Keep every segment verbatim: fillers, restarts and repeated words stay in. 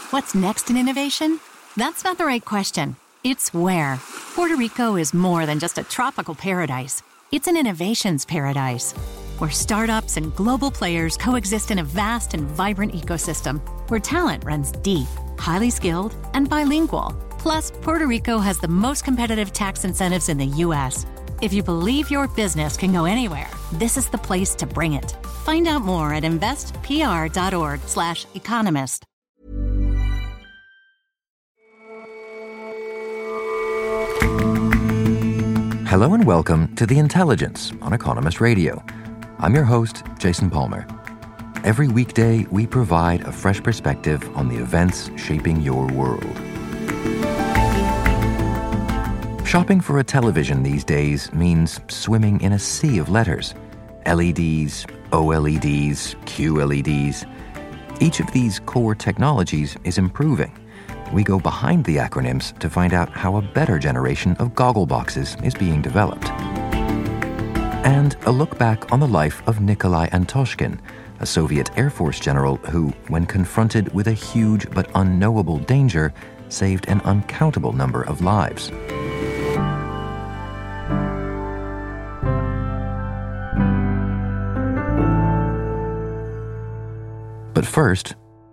What's next in innovation? That's not the right question. It's where. Puerto Rico is more than just a tropical paradise. It's an innovations paradise, where startups and global players coexist in a vast and vibrant ecosystem, where talent runs deep, highly skilled, and bilingual. Plus, Puerto Rico has the most competitive tax incentives in the U S. If you believe your business can go anywhere, this is the place to bring it. Find out more at investpr.org slash economist. Hello and welcome to The Intelligence on Economist Radio. I'm your host, Jason Palmer. Every weekday, we provide a fresh perspective on the events shaping your world. Shopping for a television these days means swimming in a sea of letters. L E Ds, O L E Ds, Q L E Ds. Each of these core technologies is improving. We go behind the acronyms to find out how a better generation of goggle boxes is being developed. And a look back on the life of Nikolai Antoshkin, a Soviet Air Force general who, when confronted with a huge but unknowable danger, saved an uncountable number of lives. But first,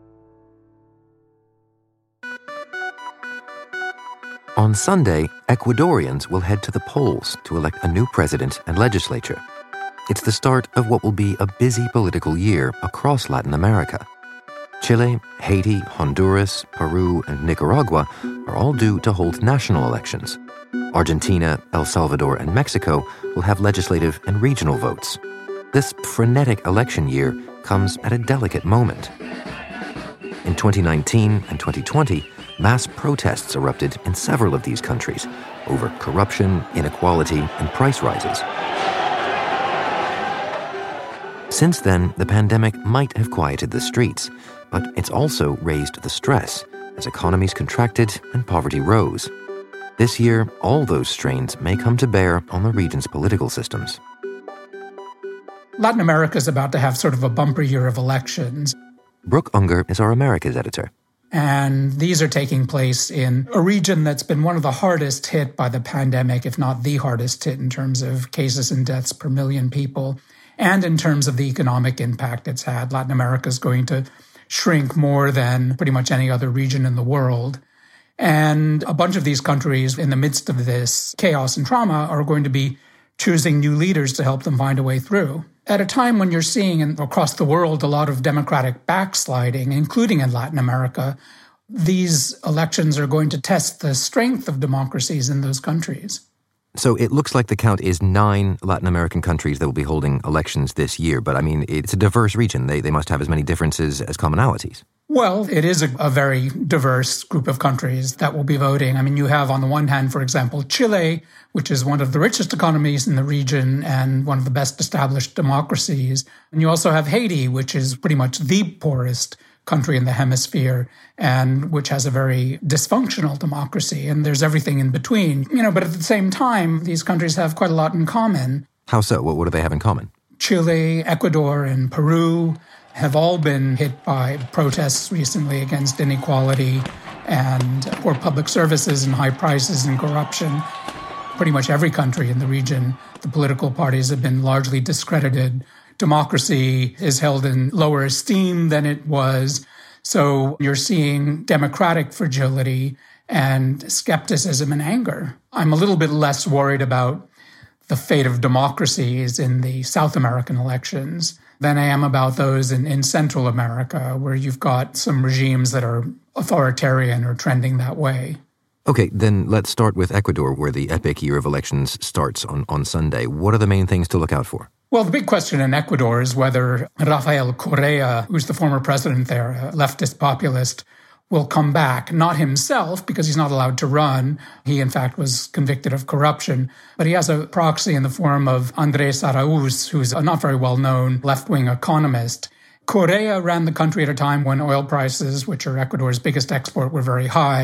on Sunday, Ecuadorians will head to the polls to elect a new president and legislature. It's the start of what will be a busy political year across Latin America. Chile, Haiti, Honduras, Peru, and Nicaragua are all due to hold national elections. Argentina, El Salvador, and Mexico will have legislative and regional votes. This frenetic election year comes at a delicate moment. In twenty nineteen and twenty twenty, mass protests erupted in several of these countries over corruption, inequality, and price rises. Since then, the pandemic might have quieted the streets, but it's also raised the stress as economies contracted and poverty rose. This year, all those strains may come to bear on the region's political systems. Latin America is about to have sort of a bumper year of elections. Brooke Unger is our Americas editor. And these are taking place in a region that's been one of the hardest hit by the pandemic, if not the hardest hit in terms of cases and deaths per million people, and in terms of the economic impact it's had. Latin America is going to shrink more than pretty much any other region in the world. And a bunch of these countries, in the midst of this chaos and trauma, are going to be choosing new leaders to help them find a way through. At a time when you're seeing in, across the world a lot of democratic backsliding, including in Latin America, these elections are going to test the strength of democracies in those countries. So it looks like the count is nine Latin American countries that will be holding elections this year. But I mean, it's a diverse region. They, they must have as many differences as commonalities. Well, it is a, a very diverse group of countries that will be voting. I mean, you have on the one hand, for example, Chile, which is one of the richest economies in the region and one of the best established democracies. And you also have Haiti, which is pretty much the poorest country in the hemisphere and which has a very dysfunctional democracy. And there's everything in between. You know, but at the same time, these countries have quite a lot in common. How so? What, what do they have in common? Chile, Ecuador, and Peru have all been hit by protests recently against inequality and poor public services and high prices and corruption. Pretty much every country in the region, the political parties have been largely discredited. Democracy is held in lower esteem than it was. So you're seeing democratic fragility and skepticism and anger. I'm a little bit less worried about the fate of democracies in the South American elections than I am about those in, in Central America, where you've got some regimes that are authoritarian or trending that way. Okay, then let's start with Ecuador, where the epic year of elections starts on, on Sunday. What are the main things to look out for? Well, the big question in Ecuador is whether Rafael Correa, who's the former president there, a leftist populist, will come back. Not himself, because he's not allowed to run. He, in fact, was convicted of corruption. But he has a proxy in the form of Andrés Araúz, who's a not very well-known left-wing economist. Correa ran the country at a time when oil prices, which are Ecuador's biggest export, were very high.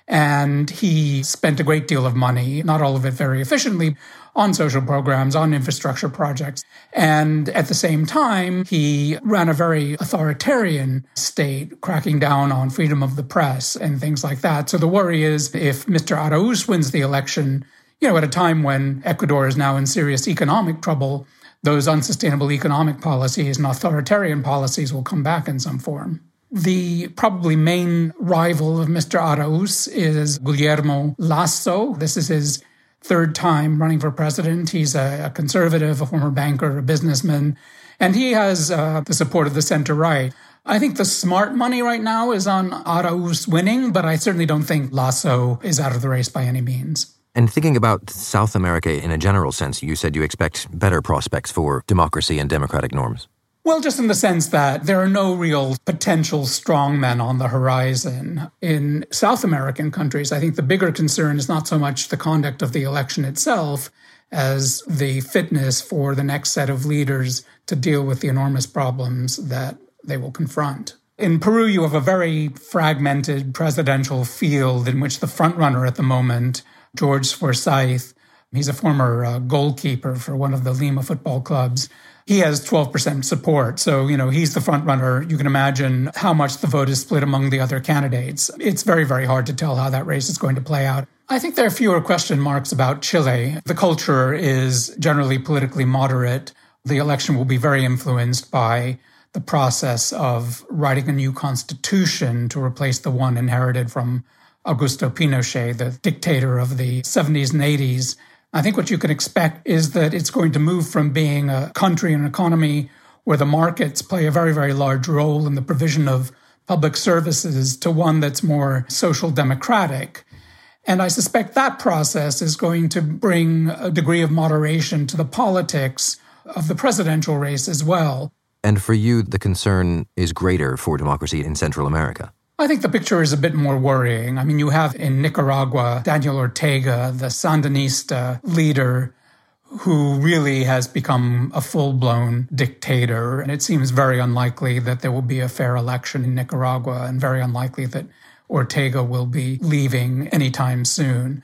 And he spent a great deal of money, not all of it very efficiently, on social programs, on infrastructure projects. And at the same time, he ran a very authoritarian state, cracking down on freedom of the press and things like that. So the worry is if Mister Arauz wins the election, you know, at a time when Ecuador is now in serious economic trouble, those unsustainable economic policies and authoritarian policies will come back in some form. The probably main rival of Mister Arauz is Guillermo Lasso. This is his third time running for president. He's a, a conservative, a former banker, a businessman, and he has uh, the support of the center-right. I think the smart money right now is on Arauz winning, but I certainly don't think Lasso is out of the race by any means. And thinking about South America in a general sense, you said you expect better prospects for democracy and democratic norms. Well, just in the sense that there are no real potential strongmen on the horizon. In South American countries, I think the bigger concern is not so much the conduct of the election itself as the fitness for the next set of leaders to deal with the enormous problems that they will confront. In Peru, you have a very fragmented presidential field in which the frontrunner at the moment, George Forsyth, he's a former uh, goalkeeper for one of the Lima football clubs. He has twelve percent support. So, you know, he's the front runner. You can imagine how much the vote is split among the other candidates. It's very, very hard to tell how that race is going to play out. I think there are fewer question marks about Chile. The culture is generally politically moderate. The election will be very influenced by the process of writing a new constitution to replace the one inherited from Augusto Pinochet, the dictator of the seventies and eighties. I think what you can expect is that it's going to move from being a country and economy where the markets play a very, very large role in the provision of public services to one that's more social democratic. And I suspect that process is going to bring a degree of moderation to the politics of the presidential race as well. And for you, the concern is greater for democracy in Central America? I think the picture is a bit more worrying. I mean, you have in Nicaragua, Daniel Ortega, the Sandinista leader, who really has become a full-blown dictator. And it seems very unlikely that there will be a fair election in Nicaragua and very unlikely that Ortega will be leaving anytime soon.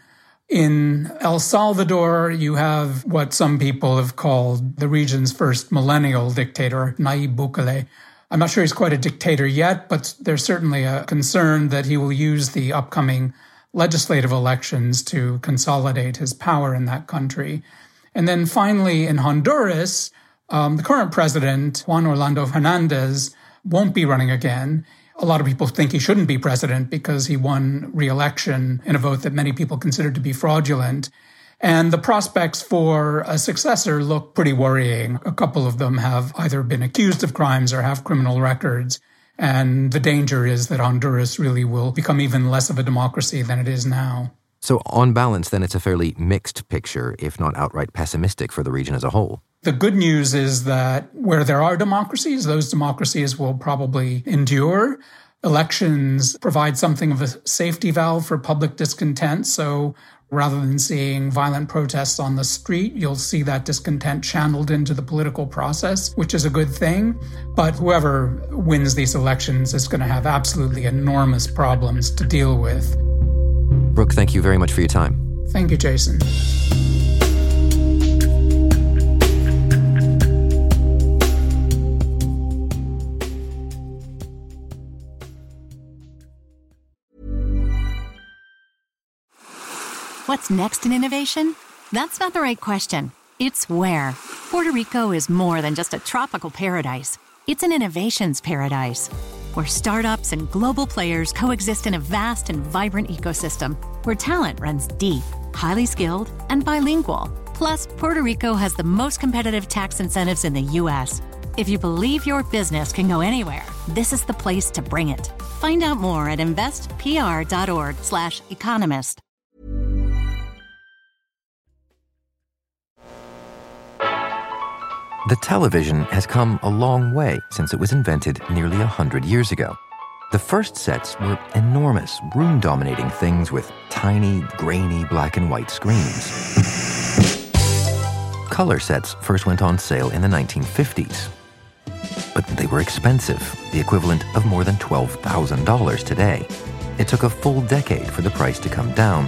In El Salvador, you have what some people have called the region's first millennial dictator, Nayib Bukele. I'm not sure he's quite a dictator yet, but there's certainly a concern that he will use the upcoming legislative elections to consolidate his power in that country. And then finally, in Honduras, um, the current president, Juan Orlando Hernandez, won't be running again. A lot of people think he shouldn't be president because he won re-election in a vote that many people considered to be fraudulent. And the prospects for a successor look pretty worrying. A couple of them have either been accused of crimes or have criminal records. And the danger is that Honduras really will become even less of a democracy than it is now. So on balance, then, it's a fairly mixed picture, if not outright pessimistic for the region as a whole. The good news is that where there are democracies, those democracies will probably endure. Elections provide something of a safety valve for public discontent. So rather than seeing violent protests on the street, you'll see that discontent channeled into the political process, which is a good thing. But whoever wins these elections is going to have absolutely enormous problems to deal with. Brooke, thank you very much for your time. Thank you, Jason. What's next in innovation? That's not the right question. It's where. Puerto Rico is more than just a tropical paradise. It's an innovations paradise, where startups and global players coexist in a vast and vibrant ecosystem, where talent runs deep, highly skilled, and bilingual. Plus, Puerto Rico has the most competitive tax incentives in the U S. If you believe your business can go anywhere, this is the place to bring it. Find out more at investpr.org slash economist. The television has come a long way since it was invented nearly a hundred years ago. The first sets were enormous, room-dominating things with tiny, grainy black and white screens. Color sets first went on sale in the nineteen fifties. But they were expensive, the equivalent of more than twelve thousand dollars today. it took a full decade for the price to come down.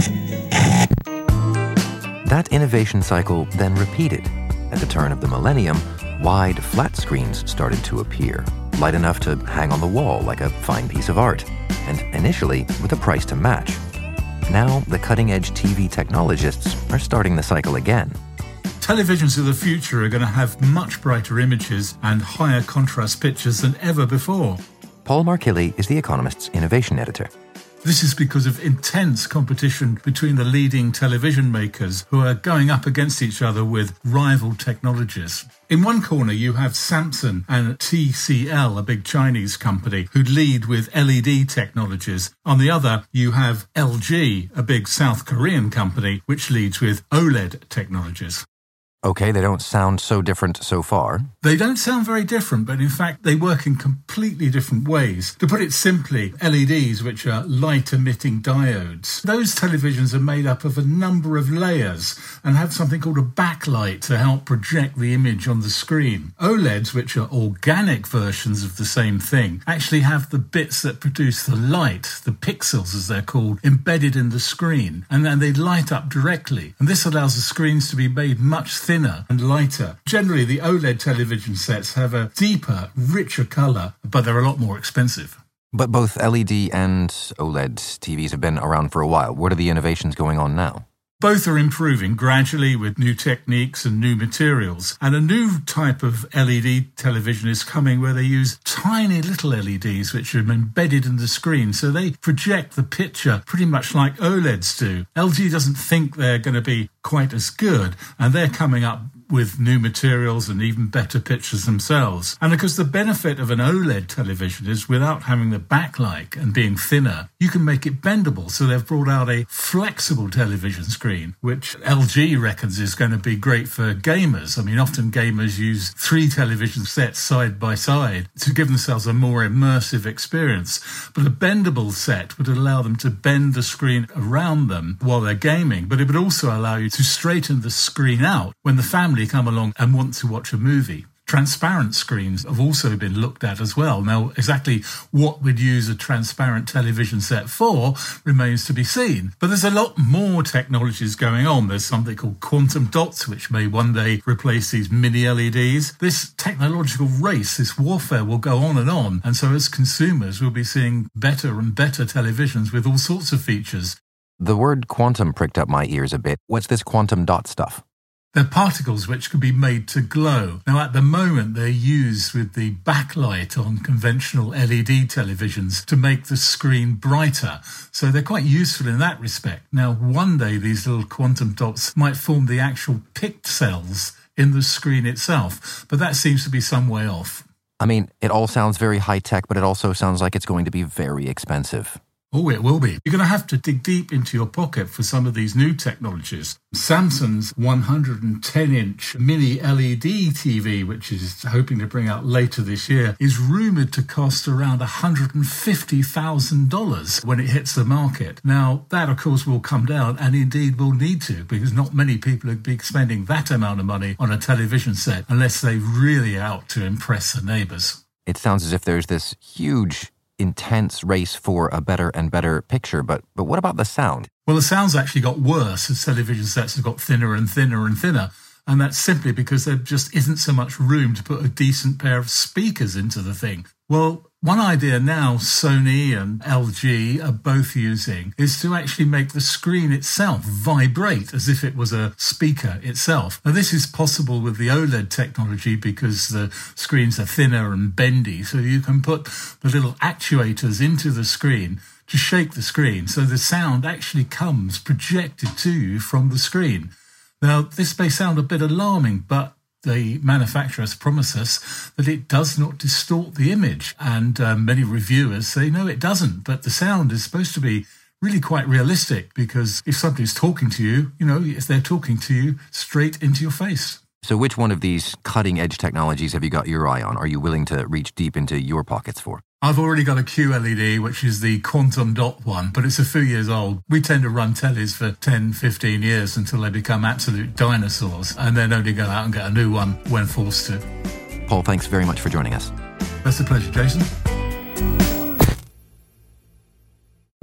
That innovation cycle then repeated. At the turn of the millennium, wide, flat screens started to appear, light enough to hang on the wall like a fine piece of art, and initially with a price to match. Now, the cutting-edge T V technologists are starting the cycle again. Televisions of the future are going to have much brighter images and higher contrast pictures than ever before. Paul Markilli is The Economist's innovation editor. This is because of intense competition between the leading television makers who are going up against each other with rival technologies. In one corner, you have Samsung and T C L, a big Chinese company, who lead with L E D technologies. On the other, you have L G, a big South Korean company, which leads with OLED technologies. Okay, they don't sound so different so far. They don't sound very different, but in fact they work in completely different ways. To put it simply, L E Ds, which are light-emitting diodes, those televisions are made up of a number of layers and have something called a backlight to help project the image on the screen. OLEDs, which are organic versions of the same thing, actually have the bits that produce the light, the pixels as they're called, embedded in the screen, and then they light up directly. And this allows the screens to be made much thinner thinner and lighter. Generally, the OLED television sets have a deeper, richer colour, but they're a lot more expensive. But both L E D and OLED T Vs have been around for a while. What are the innovations going on now? Both are improving gradually with new techniques and new materials. And a new type of L E D television is coming where they use tiny little L E Ds which are embedded in the screen. So they project the picture pretty much like OLEDs do. L G doesn't think they're going to be quite as good, and they're coming up with new materials and even better pictures themselves. And because the benefit of an OLED television is without having the backlight and being thinner, you can make it bendable. So they've brought out a flexible television screen, which L G reckons is going to be great for gamers. I mean, often gamers use three television sets side by side to give themselves a more immersive experience. But a bendable set would allow them to bend the screen around them while they're gaming, but it would also allow you to straighten the screen out when the family come along and want to watch a movie. Transparent screens have also been looked at as well. Now, exactly what we'd use a transparent television set for remains to be seen. But there's a lot more technologies going on. There's something called quantum dots, which may one day replace these mini L E Ds. This technological race, this warfare will go on and on. And so as consumers, we'll be seeing better and better televisions with all sorts of features. The word quantum pricked up my ears a bit. What's this quantum dot stuff? They're particles which can be made to glow. Now, at the moment, they're used with the backlight on conventional L E D televisions to make the screen brighter. So they're quite useful in that respect. Now, one day, these little quantum dots might form the actual pixels in the screen itself, but that seems to be some way off. I mean, it all sounds very high-tech, but it also sounds like it's going to be very expensive. Oh, it will be. You're going to have to dig deep into your pocket for some of these new technologies. Samsung's one hundred ten inch mini L E D T V, which is hoping to bring out later this year, is rumoured to cost around one hundred fifty thousand dollars when it hits the market. Now, that, of course, will come down, and indeed will need to, because not many people will be spending that amount of money on a television set unless they really are out to impress the neighbours. It sounds as if there's this huge intense race for a better and better picture, but but what about the sound? Well, the sound's actually got worse as television sets have got thinner and thinner and thinner, and that's simply because there just isn't so much room to put a decent pair of speakers into the thing. Well, one idea now Sony and L G are both using is to actually make the screen itself vibrate as if it was a speaker itself. Now, this is possible with the OLED technology because the screens are thinner and bendy, so you can put the little actuators into the screen to shake the screen, so the sound actually comes projected to you from the screen. Now, this may sound a bit alarming, but the manufacturers promise us that it does not distort the image. And uh, many reviewers say, no, it doesn't. But the sound is supposed to be really quite realistic, because if somebody's talking to you, you know, if they're talking to you straight into your face. So which one of these cutting-edge technologies have you got your eye on? Are you willing to reach deep into your pockets for? I've already got a Q L E D, which is the quantum dot one, but it's a few years old. We tend to run tellies for ten, fifteen years until they become absolute dinosaurs, and then only go out and get a new one when forced to. Paul, thanks very much for joining us. That's a pleasure, Jason.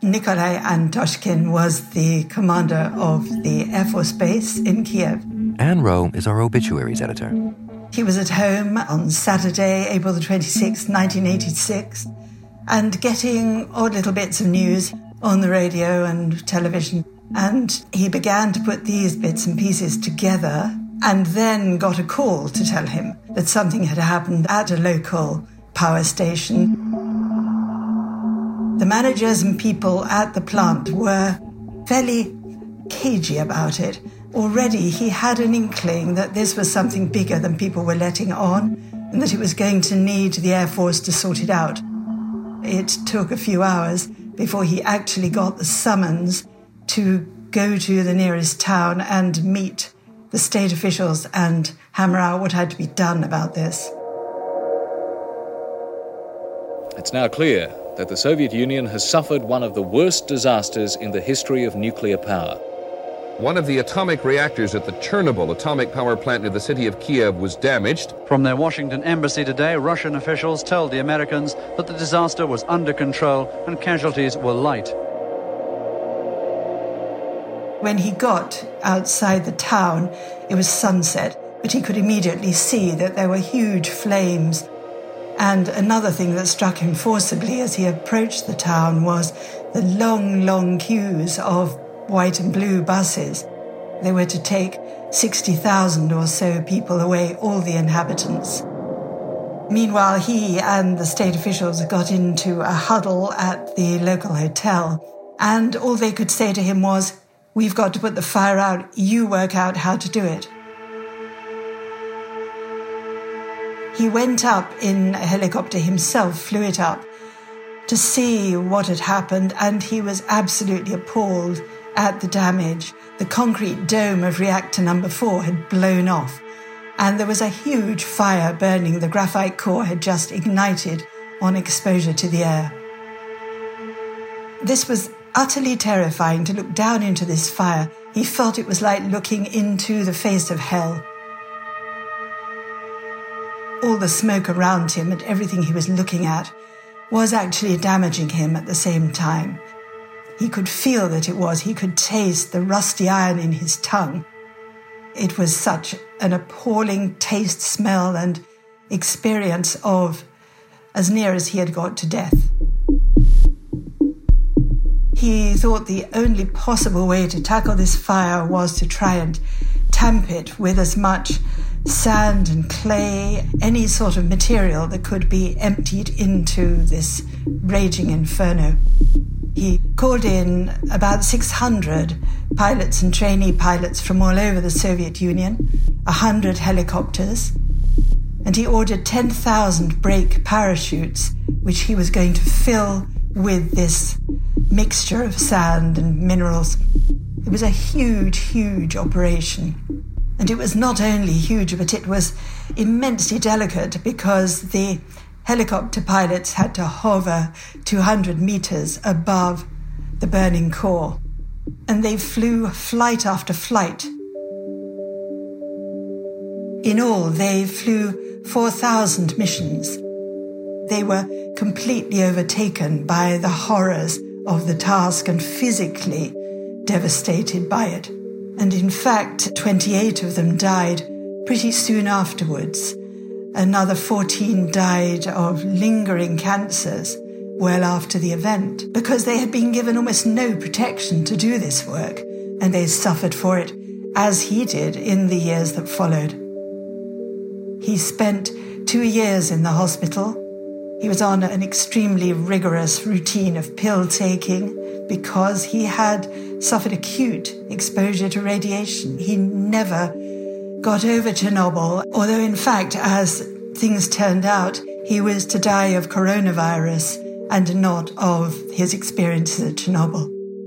Nikolai Antoshkin was the commander of the Air Force Base in Kiev. Anne Rowe is our obituaries editor. He was at home on Saturday, April the twenty-sixth, nineteen eighty-six, and getting odd little bits of news on the radio and television. And he began to put these bits and pieces together and then got a call to tell him that something had happened at a local power station. The managers and people at the plant were fairly cagey about it. Already he had an inkling that this was something bigger than people were letting on, and that it was going to need the Air Force to sort it out. It took a few hours before he actually got the summons to go to the nearest town and meet the state officials and hammer out what had to be done about this. It's now clear that the Soviet Union has suffered one of the worst disasters in the history of nuclear power. One of the atomic reactors at the Chernobyl atomic power plant near the city of Kiev was damaged. From their Washington embassy today, Russian officials told the Americans that the disaster was under control and casualties were light. When he got outside the town, it was sunset, but he could immediately see that there were huge flames. And another thing that struck him forcibly as he approached the town was the long, long queues of white and blue buses. They were to take sixty thousand or so people away, all the inhabitants. Meanwhile, he and the state officials got into a huddle at the local hotel, and all they could say to him was, "We've got to put the fire out, you work out how to do it." He went up in a helicopter himself, flew it up, to see what had happened, and he was absolutely appalled at the damage. The concrete dome of reactor number four had blown off, and there was a huge fire burning. The graphite core had just ignited on exposure to the air. This was utterly terrifying to look down into this fire. He felt it was like looking into the face of hell. All the smoke around him and everything he was looking at was actually damaging him at the same time. He could feel that it was. He could taste the rusty iron in his tongue. It was such an appalling taste, smell, and experience of as near as he had got to death. He thought the only possible way to tackle this fire was to try and tamp it with as much sand and clay, any sort of material that could be emptied into this raging inferno. He called in about six hundred pilots and trainee pilots from all over the Soviet Union, one hundred helicopters, and he ordered ten thousand brake parachutes, which he was going to fill with this mixture of sand and minerals. It was a huge, huge operation. And it was not only huge, but it was immensely delicate because the helicopter pilots had to hover two hundred meters above the burning core. And they flew flight after flight. In all, they flew four thousand missions. They were completely overtaken by the horrors of the task and physically devastated by it. And in fact, twenty-eight of them died pretty soon afterwards. Another fourteen died of lingering cancers well after the event, because they had been given almost no protection to do this work, and they suffered for it, as he did in the years that followed. He spent two years in the hospital. He was on an extremely rigorous routine of pill taking because he had suffered acute exposure to radiation. He never got over Chernobyl, although in fact, as things turned out, he was to die of coronavirus and not of his experiences at Chernobyl.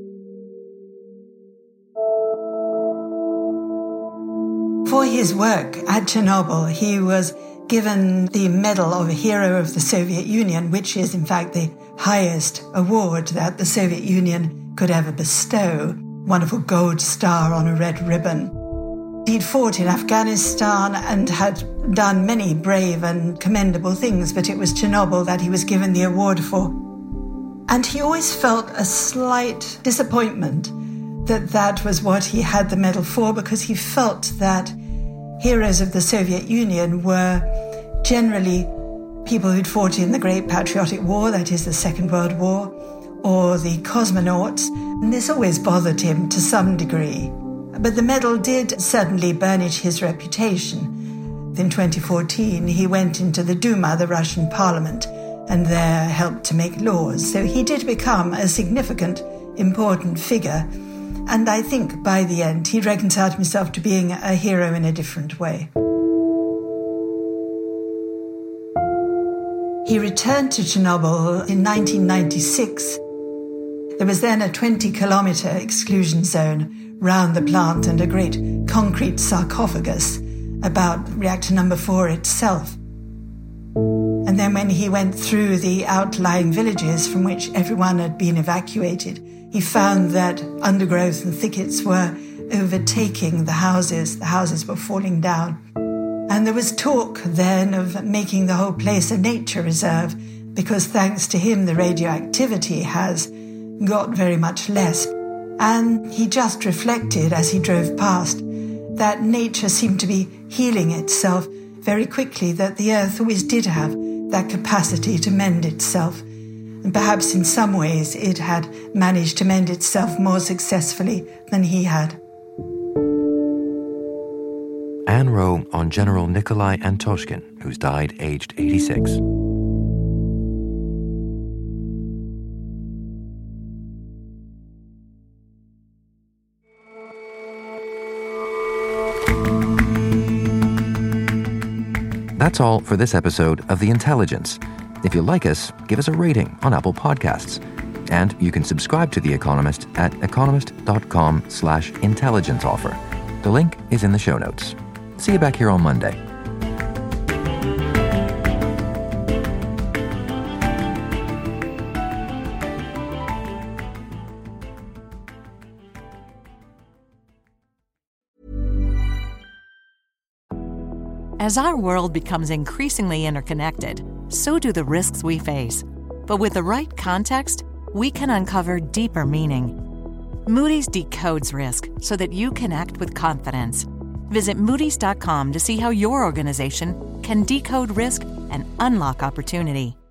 For his work at Chernobyl, he was given the Medal of a Hero of the Soviet Union, which is in fact the highest award that the Soviet Union could ever bestow, wonderful gold star on a red ribbon. He'd fought in Afghanistan and had done many brave and commendable things, but it was Chernobyl that he was given the award for. And he always felt a slight disappointment that that was what he had the medal for, because he felt that heroes of the Soviet Union were generally people who'd fought in the Great Patriotic War, that is the Second World War, or the cosmonauts, and this always bothered him to some degree. But the medal did certainly burnish his reputation. In twenty fourteen, he went into the Duma, the Russian parliament, and there helped to make laws. So he did become a significant, important figure. And I think by the end, he reconciled himself to being a hero in a different way. He returned to Chernobyl in nineteen ninety-six. There was then a twenty-kilometre exclusion zone round the plant and a great concrete sarcophagus about reactor number four itself. And then when he went through the outlying villages from which everyone had been evacuated, he found that undergrowth and thickets were overtaking the houses. The houses were falling down. And there was talk then of making the whole place a nature reserve, because thanks to him, the radioactivity has got very much less. And he just reflected as he drove past that nature seemed to be healing itself very quickly, that the earth always did have that capacity to mend itself. And perhaps in some ways it had managed to mend itself more successfully than he had. Anne Rowe on General Nikolai Antoshkin, who's died aged eighty-six. That's all for this episode of The Intelligence. If you like us, give us a rating on Apple Podcasts. And you can subscribe to The Economist at economist.com slash intelligence offer. The link is in the show notes. See you back here on Monday. As our world becomes increasingly interconnected, so do the risks we face. But with the right context, we can uncover deeper meaning. Moody's decodes risk so that you can act with confidence. Visit Moody's dot com to see how your organization can decode risk and unlock opportunity.